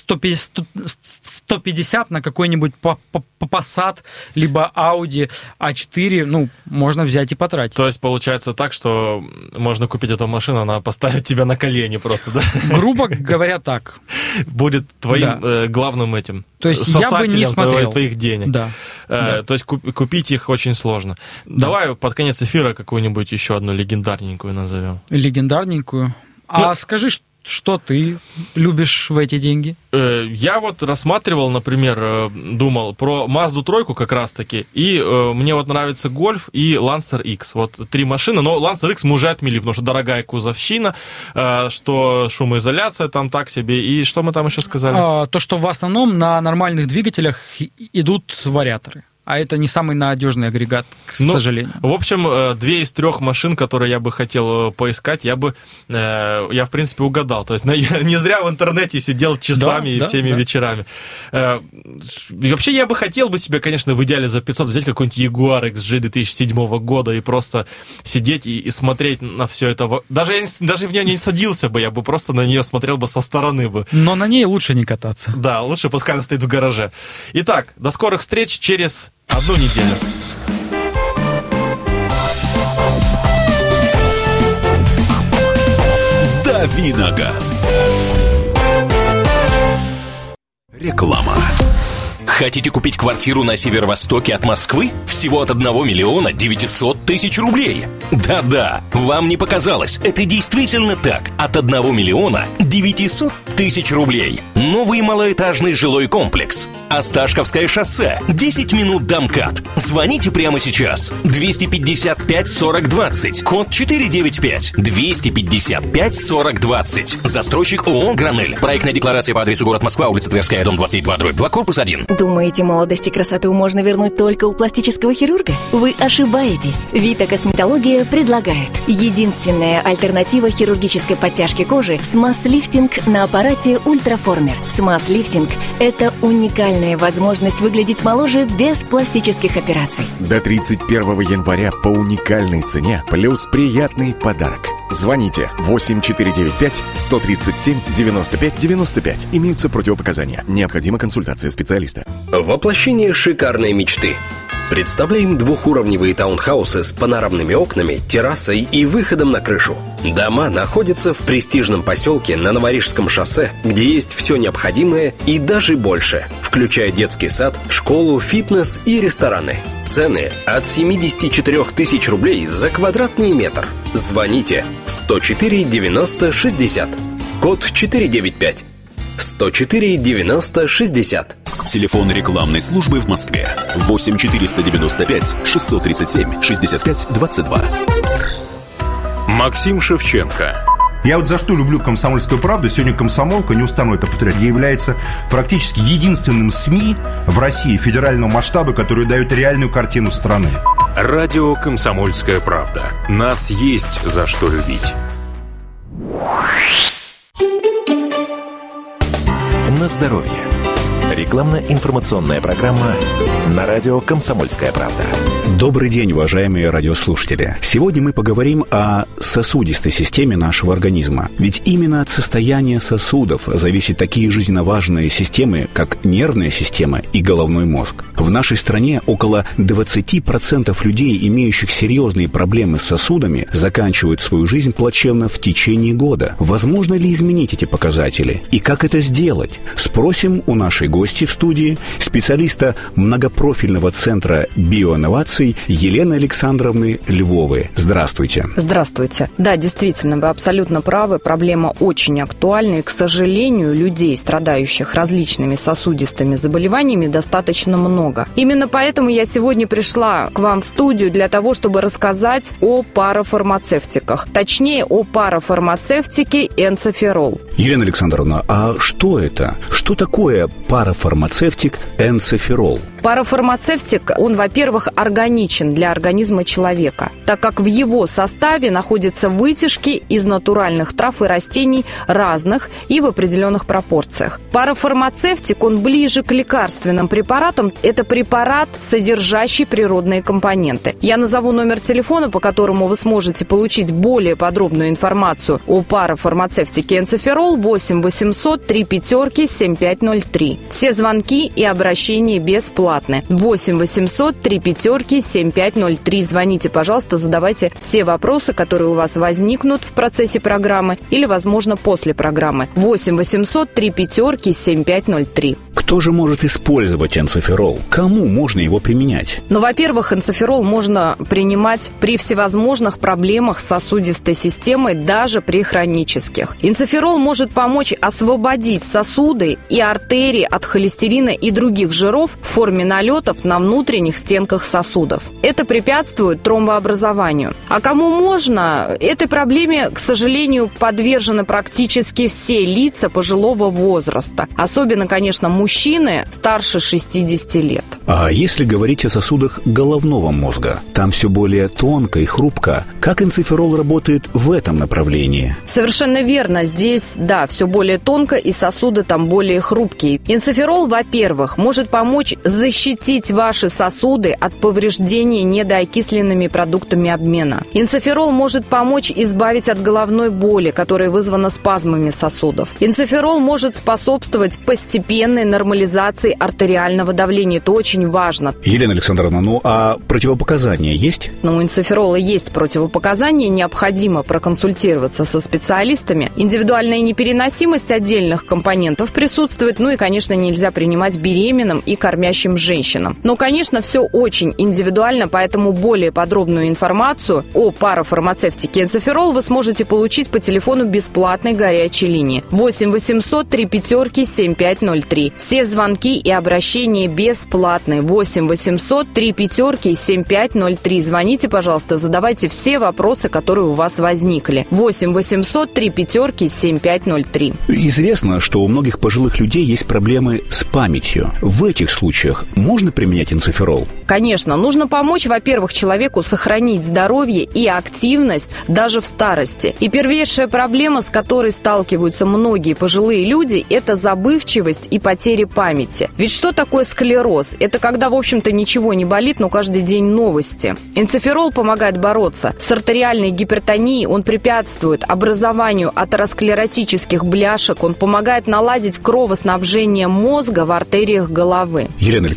сто пятьдесят на какой-нибудь Passat, либо Audi а четыре, ну, можно взять и потратить. То есть получается так, что можно купить эту машину, она поставит тебя на колени просто, да? Грубо говоря, так. Будет твоим да. э, главным этим то есть я бы не смотрел. Твоих денег. Да. Э, да. То есть куп- купить их очень сложно. Да. Давай под конец эфира какую-нибудь еще одну легендарненькую назовем. Легендарненькую? А ну, скажи, что ты любишь в эти деньги? Э, я вот рассматривал, например, э, думал про Mazda тройку как раз-таки, и э, мне вот нравится Golf и Lancer X. Вот три машины, но Lancer X мы уже отмели, потому что дорогая кузовщина, э, что шумоизоляция там так себе, и что мы там еще сказали? А, то, что в основном на нормальных двигателях идут вариаторы. А это не самый надежный агрегат, к ну, сожалению. В общем, две из трех машин, которые я бы хотел поискать, я бы, э, я в принципе угадал. То есть я не зря в интернете сидел часами да, и да, всеми да. вечерами. Э, и вообще я бы хотел бы себе, конечно, в идеале за пятьсот взять какой-нибудь Jaguar икс джи две тысячи седьмого года и просто сидеть и, и смотреть на все это. Даже, я, даже в нее не садился бы, я бы просто на нее смотрел бы со стороны бы. Но на ней лучше не кататься. Да, лучше пускай она стоит в гараже. Итак, до скорых встреч через одну неделю. Давиногаз. Реклама. Хотите купить квартиру на северо-востоке от Москвы? Всего от одного миллиона девятисот тысяч рублей. Да-да, вам не показалось, это действительно так. От одного миллиона девятисот тысяч рублей. Новый малоэтажный жилой комплекс. Осташковское шоссе, десять минут до МКАД. Звоните прямо сейчас. двести пятьдесят пять сорок двадцать, код четыреста девяносто пять. двести пятьдесят пять сорок двадцать. Застройщик ООО «Гранель». Проектная декларация по адресу город Москва, улица Тверская, дом двадцать два, дробь два, корпус один. Думаете, молодость и красоту можно вернуть только у пластического хирурга? Вы ошибаетесь. Вита Косметология предлагает единственная альтернатива хирургической подтяжки кожи – смаз-лифтинг на аппарате Ультраформер. Смаз-лифтинг – это уникальная возможность выглядеть моложе без пластических операций. До тридцать первого января по уникальной цене плюс приятный подарок. Звоните восемь четыре девять пять сто тридцать семь девяносто пять девяносто пять. Имеются противопоказания. Необходима консультация специалиста. Воплощение шикарной мечты. Представляем двухуровневые таунхаусы с панорамными окнами, террасой и выходом на крышу. Дома находятся в престижном поселке на Новорижском шоссе, где есть все необходимое и даже больше, включая детский сад, школу, фитнес и рестораны. Цены от семьдесят четыре тысячи рублей за квадратный метр. Звоните сто четыре девяносто шестьдесят. Код четыреста девяносто пять. сто четыре девяносто шестьдесят. Телефон рекламной службы в Москве. восемь четыреста девяносто пять шестьсот тридцать семь шестьдесят пять двадцать два. Максим Шевченко. Я вот за что люблю «Комсомольскую правду». Сегодня «Комсомолка», не устану это повторять, является практически единственным СМИ в России федерального масштаба, который дает реальную картину страны. Радио «Комсомольская правда». Нас есть за что любить. На здоровье. Рекламно-информационная программа на радио «Комсомольская правда». Добрый день, уважаемые радиослушатели. Сегодня мы поговорим о сосудистой системе нашего организма. Ведь именно от состояния сосудов зависят такие жизненно важные системы, как нервная система и головной мозг. В нашей стране около двадцать процентов людей, имеющих серьезные проблемы с сосудами, заканчивают свою жизнь плачевно в течение года. Возможно ли изменить эти показатели? И как это сделать? Спросим у нашей гости в студии, специалиста многопрофильного центра биоинноваций Елены Александровны Львовой. Здравствуйте. Здравствуйте. Да, действительно, вы абсолютно правы. Проблема очень актуальна. И, к сожалению, людей, страдающих различными сосудистыми заболеваниями, достаточно много. Именно поэтому я сегодня пришла к вам в студию для того, чтобы рассказать о парафармацевтиках. Точнее, о парафармацевтике энцеферол. Елена Александровна, а что это? Что такое парафармацевтик энцеферол? Парафармацевтик, он, во-первых, органичен для организма человека, так как в его составе находятся вытяжки из натуральных трав и растений разных и в определенных пропорциях. Парафармацевтик, он ближе к лекарственным препаратам. Это препарат, содержащий природные компоненты. Я назову номер телефона, по которому вы сможете получить более подробную информацию о парафармацевтике энцеферол: восемь восемьсот три пятерки семь пять ноль три. Все звонки и обращения бесплатны. восемь восемьсот три пятерки семь пять ноль три. Звоните, пожалуйста, задавайте все вопросы, которые у вас возникнут в процессе программы или, возможно, после программы. восемь восемьсот три пятерки семь пять ноль три. Кто же может использовать энцеферол? Кому можно его применять? Ну, во-первых, энцеферол можно принимать при всевозможных проблемах с сосудистой системой, даже при хронических. Энцеферол может помочь освободить сосуды и артерии от холестерина и других жиров в форме налетов на внутренних стенках сосудов. Это препятствует тромбообразованию. А кому можно? Этой проблеме, к сожалению, подвержены практически все лица пожилого возраста. Особенно, конечно, мужчины старше шестидесяти лет. А если говорить о сосудах головного мозга, там все более тонко и хрупко. Как энцеферол работает в этом направлении? Совершенно верно. Здесь, да, все более тонко, и сосуды там более хрупкие. Энцеферол, во-первых, может помочь защитить ваши сосуды от повреждения недоокисленными продуктами обмена. Энцеферол может помочь избавить от головной боли, которая вызвана спазмами сосудов. Энцеферол может способствовать постепенной нормализации артериального давления. Это очень важно. Елена Александровна, ну а противопоказания есть? Ну, у энцеферола есть противопоказания. Необходимо проконсультироваться со специалистами. Индивидуальная непереносимость отдельных компонентов присутствует. Ну и, конечно, нельзя принимать беременным и кормящим женщинам. Но, конечно, все очень индивидуально, поэтому более подробную информацию о парафармацевтике энцеферол вы сможете получить по телефону бесплатной горячей линии восемь восемьсот три пятерки семь пять ноль три. Все звонки и обращения бесплатные. восемь восемьсот три пятерки семь пять ноль три. Звоните, пожалуйста, задавайте все вопросы, которые у вас возникли. восемь восемьсот три пятерки семь пять ноль три. Известно, что у многих пожилых людей есть проблемы с памятью. В этих случаях можно применять энцеферол? Конечно, нужно помочь, во-первых, человеку сохранить здоровье и активность даже в старости. И первейшая проблема, с которой сталкиваются многие пожилые люди, это забывчивость и потеря памяти. Ведь что такое склероз? Это когда, в общем-то, ничего не болит, но каждый день новости. Энцеферол помогает бороться с артериальной гипертонией, он препятствует образованию атеросклеротических бляшек, он помогает наладить кровоснабжение мозга в артериях головы. Елена Александровна,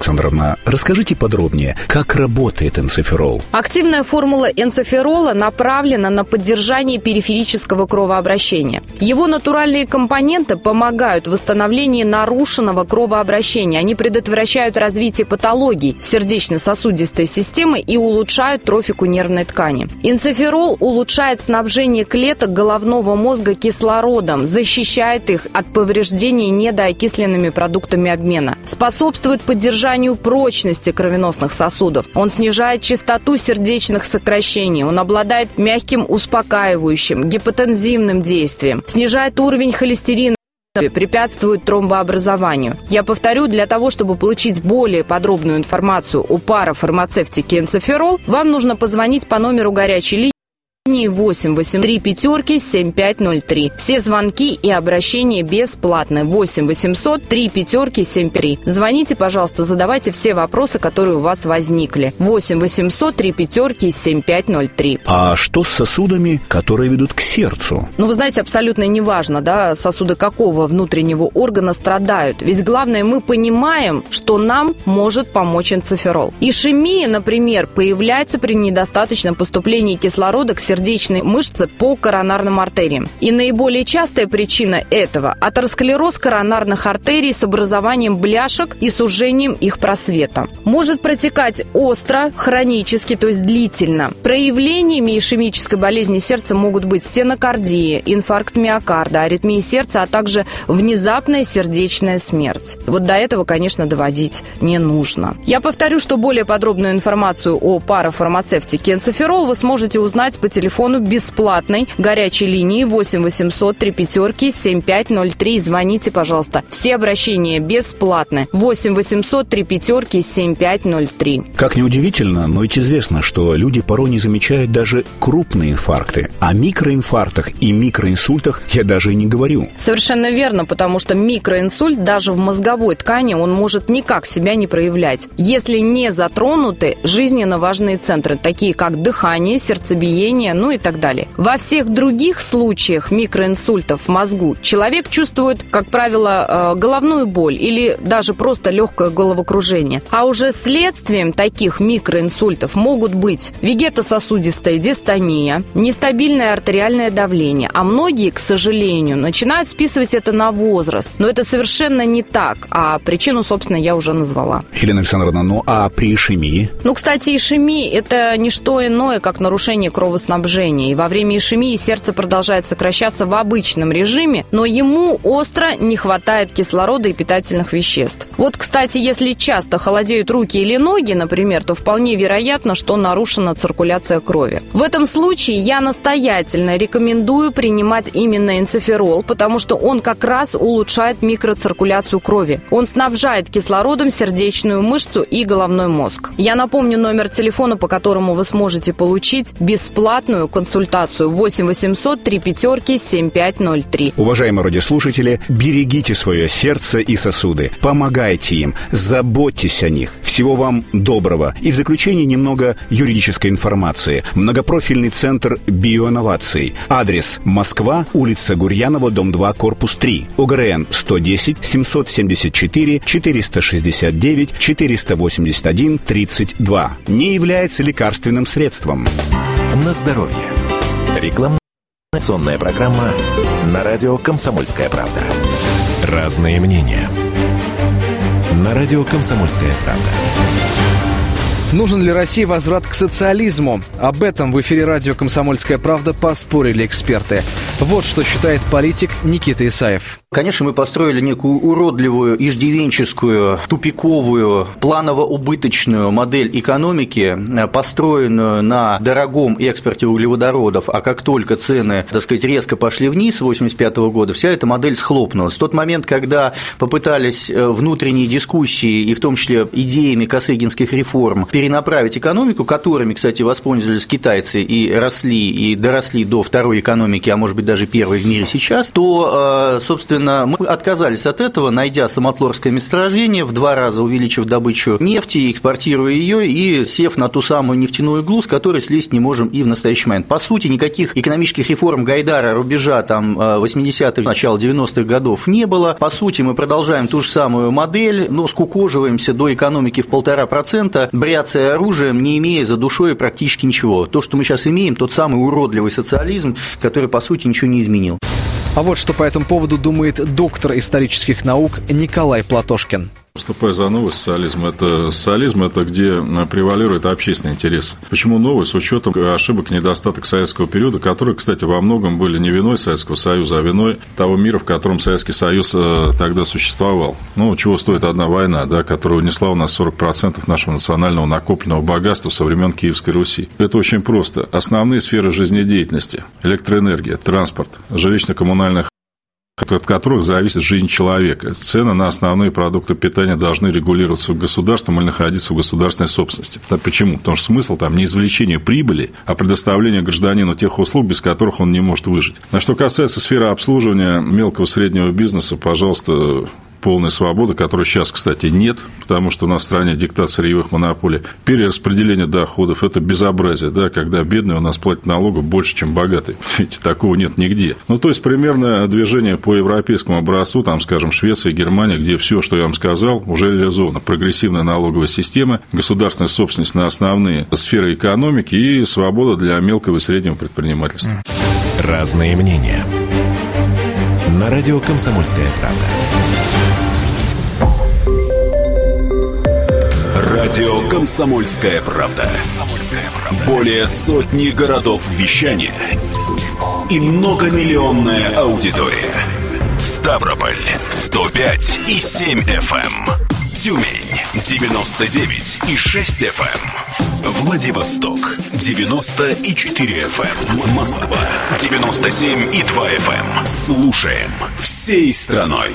Александровна, расскажите подробнее, как работает энцеферол? Активная формула энцеферола направлена на поддержание периферического кровообращения. Его натуральные компоненты помогают в восстановлении нарушенного кровообращения. Они предотвращают развитие патологий сердечно-сосудистой системы и улучшают трофику нервной ткани. Энцеферол улучшает снабжение клеток головного мозга кислородом, защищает их от повреждений недоокисленными продуктами обмена, способствует поддержанию прочности кровеносных сосудов. Он снижает частоту сердечных сокращений, он обладает мягким успокаивающим, гипотензивным действием, снижает уровень холестерина, препятствует тромбообразованию. Я повторю, для того, чтобы получить более подробную информацию о парафармацевтике энцеферол, вам нужно позвонить по номеру горячей линии восемь восемьсот три пятерки семь пять ноль три. Все звонки и обращения бесплатны. восемь восемьсот три пятерки семь пять три. Звоните, пожалуйста, задавайте все вопросы, которые у вас возникли. восемь восемьсот три пятерки семь пять ноль три. А что с сосудами, которые ведут к сердцу? Ну, вы знаете, абсолютно неважно, да, сосуды какого внутреннего органа страдают. Ведь главное, мы понимаем, что нам может помочь энцеферол. Ишемия, например, появляется при недостаточном поступлении кислорода к сердцу сердечной мышцы по коронарным артериям. И наиболее частая причина этого – атеросклероз коронарных артерий с образованием бляшек и сужением их просвета. Может протекать остро, хронически, то есть длительно. Проявлениями ишемической болезни сердца могут быть стенокардия, инфаркт миокарда, аритмия сердца, а также внезапная сердечная смерть. Вот до этого, конечно, доводить не нужно. Я повторю, что более подробную информацию о парафармацевтике энцеферол вы сможете узнать по телефону телефону бесплатной горячей линии восемь восемьсот три пятерки семь пять ноль три. Звоните, пожалуйста. Все обращения бесплатны. восемь восемьсот три пятерки семь пять ноль три. Как ни удивительно, но ведь известно, что люди порой не замечают даже крупные инфаркты. О микроинфарктах и микроинсультах я даже и не говорю. Совершенно верно, потому что микроинсульт даже в мозговой ткани он может никак себя не проявлять, если не затронуты жизненно важные центры, такие как дыхание, сердцебиение, ну и так далее. Во всех других случаях микроинсультов в мозгу человек чувствует, как правило, головную боль или даже просто легкое головокружение. А уже следствием таких микроинсультов могут быть вегетососудистая дистония, нестабильное артериальное давление, а многие, к сожалению, начинают списывать это на возраст. Но это совершенно не так, а причину, собственно, я уже назвала. Елена Александровна, ну а при ишемии? Ну, кстати, ишемия – это не что иное, как нарушение кровоснабжения. И во время ишемии сердце продолжает сокращаться в обычном режиме, но ему остро не хватает кислорода и питательных веществ. Вот, кстати, если часто холодеют руки или ноги, например, то вполне вероятно, что нарушена циркуляция крови. В этом случае я настоятельно рекомендую принимать именно энцеферол, потому что он как раз улучшает микроциркуляцию крови. Он снабжает кислородом сердечную мышцу и головной мозг. Я напомню номер телефона, по которому вы сможете получить бесплатную консультацию восемь восемьсот три пятерки семь пять ноль три. Уважаемые радиослушатели, берегите свое сердце и сосуды, помогайте им, заботьтесь о них. Всего вам доброго. И в заключение немного юридической информации. Многопрофильный центр биоинноваций. Адрес: Москва, улица Гурьянова, дом два, корпус три. ОГРН сто десять семьсот семьдесят четыре четыреста шестьдесят девять четыреста восемьдесят один тридцать два. Не является лекарственным средством. На здоровье. Рекламная программа на радио «Комсомольская правда». Разные мнения. На радио «Комсомольская правда». Нужен ли России возврат к социализму? Об этом в эфире радио «Комсомольская правда» поспорили эксперты. Вот что считает политик Никита Исаев. Конечно, мы построили некую уродливую, иждивенческую, тупиковую, планово-убыточную модель экономики, построенную на дорогом экспорте углеводородов, а как только цены, так сказать, резко пошли вниз с восемьдесят пятого года, вся эта модель схлопнулась. В тот момент, когда попытались внутренние дискуссии, и в том числе идеями косыгинских реформ, перенаправить экономику, которыми, кстати, воспользовались китайцы и росли, и доросли до второй экономики, а может быть даже первой в мире сейчас, то, собственно, Естественно, мы отказались от этого, найдя самотлорское месторождение, в два раза увеличив добычу нефти, экспортируя ее и сев на ту самую нефтяную иглу, с которой слезть не можем и в настоящий момент. По сути, никаких экономических реформ Гайдара, рубежа там восьмидесятых, начала девяностых годов не было. По сути, мы продолжаем ту же самую модель, но скукоживаемся до экономики в полтора процента, бряцая оружием, не имея за душой практически ничего. То, что мы сейчас имеем, тот самый уродливый социализм, который, по сути, ничего не изменил. А вот что по этому поводу думает доктор исторических наук Николай Платошкин. Выступаю за новый социализм. Это социализм, это где превалирует общественный интерес. Почему новый? С учетом ошибок и недостаток советского периода, которые, кстати, во многом были не виной Советского Союза, а виной того мира, в котором Советский Союз тогда существовал. Ну, чего стоит одна война, да, которая унесла у нас сорок процентов нашего национального накопленного богатства со времен Киевской Руси. Это очень просто. Основные сферы жизнедеятельности – электроэнергия, транспорт, жилищно-коммунальных, от которых зависит жизнь человека. Цены на основные продукты питания должны регулироваться государством или находиться в государственной собственности. Так почему? Потому что смысл там не извлечение прибыли, а предоставление гражданину тех услуг, без которых он не может выжить. А что касается сферы обслуживания мелкого и среднего бизнеса, пожалуйста, полная свобода, которой сейчас, кстати, нет, потому что у нас в стране диктат сырьевых монополий. Перераспределение доходов – это безобразие, да, когда бедный у нас платит налогов больше, чем богатый. Ведь такого нет нигде. Ну, то есть, примерно движение по европейскому образцу, там, скажем, Швеция, Германия, где все, что я вам сказал, уже реализовано. Прогрессивная налоговая система, государственная собственность на основные сферы экономики и свобода для мелкого и среднего предпринимательства. Разные мнения. На радио «Комсомольская правда». Радио «Комсомольская правда». Более сотни городов вещания и многомиллионная аудитория. Ставрополь сто пять и семь эф эм, Тюмень девяносто девять и шесть эф эм, Владивосток девяносто и четыре эф эм, Москва девяносто семь и два эф эм. Слушаем всей страной.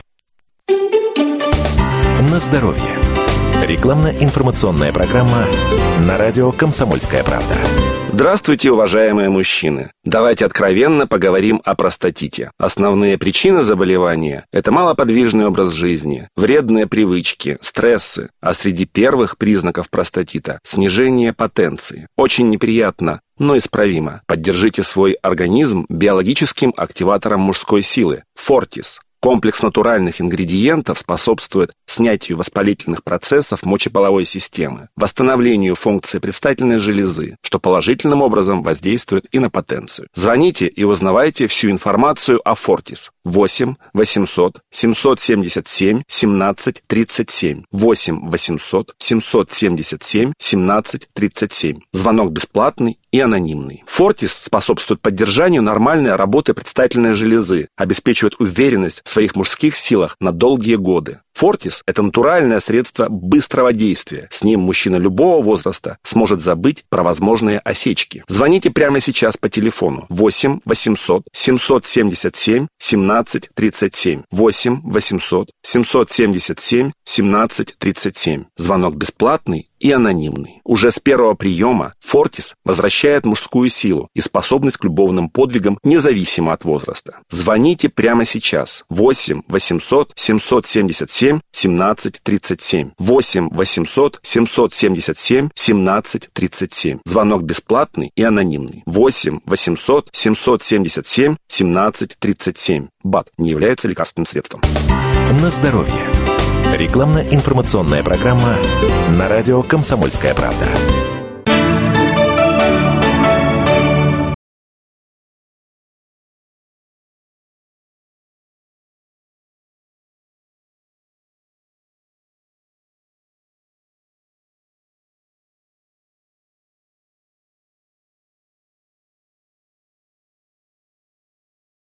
На здоровье. Рекламно-информационная программа на радио «Комсомольская правда». Здравствуйте, уважаемые мужчины! Давайте откровенно поговорим о простатите. Основные причины заболевания – это малоподвижный образ жизни, вредные привычки, стрессы, а среди первых признаков простатита – снижение потенции. Очень неприятно, но исправимо. Поддержите свой организм биологическим активатором мужской силы – «Фортис». Комплекс натуральных ингредиентов способствует снятию воспалительных процессов мочеполовой системы, восстановлению функции предстательной железы, что положительным образом воздействует и на потенцию. Звоните и узнавайте всю информацию о Фортис. восемь восемьсот семьсот семьдесят семь семнадцать тридцать семь. восемь восемьсот семьсот семьдесят семь семнадцать тридцать семь. Звонок бесплатный и анонимный. Фортис способствует поддержанию нормальной работы предстательной железы, обеспечивает уверенность в своих мужских силах на долгие годы. Фортис – это натуральное средство быстрого действия. С ним мужчина любого возраста сможет забыть про возможные осечки. Звоните прямо сейчас по телефону восемь восемьсот семьсот семьдесят семь семнадцать тридцать семь. восемь восемьсот семьсот семьдесят семь семнадцать тридцать семь. Звонок бесплатный и анонимный. Уже с первого приема Фортис возвращает мужскую силу и способность к любовным подвигам независимо от возраста. Звоните прямо сейчас. восемь восемьсот семьсот семьдесят семь семнадцать тридцать семь. восемь восемьсот семьсот семьдесят семь семнадцать тридцать семь. Звонок бесплатный и анонимный. восемь восемьсот семьсот семьдесят семь семнадцать тридцать семь. БАД не является лекарственным средством. На здоровье. Рекламно-информационная программа на радио «Комсомольская правда».